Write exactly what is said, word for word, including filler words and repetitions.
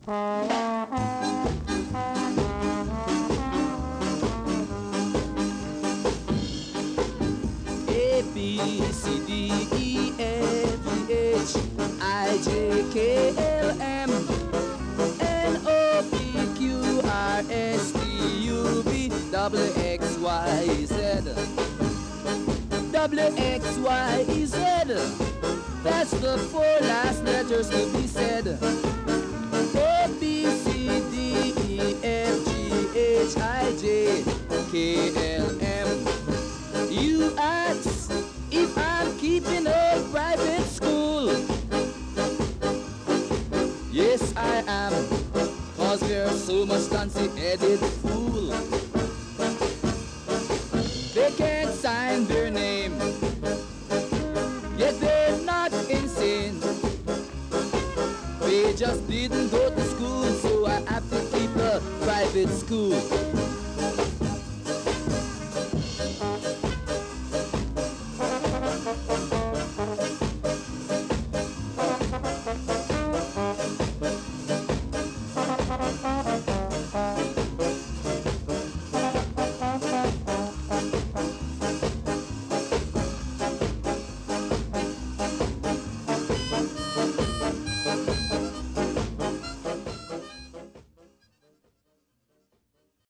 A, B, C, D, E, F, G, H, I, J, K, L, M, N, O, P, Q, R, S, T, U, V, W, X, Y, Z. W, X, Y, Z. That's the four last letters to be said. A, B, C, D, E, F, G, H, I, J, K, L, M. You ask if I'm keeping a private school. Yes, I am, cause we're so much fancy-headed fool. They can't sign their name, yet they're not insane. They just didn't go to school, so I have to keep a private school.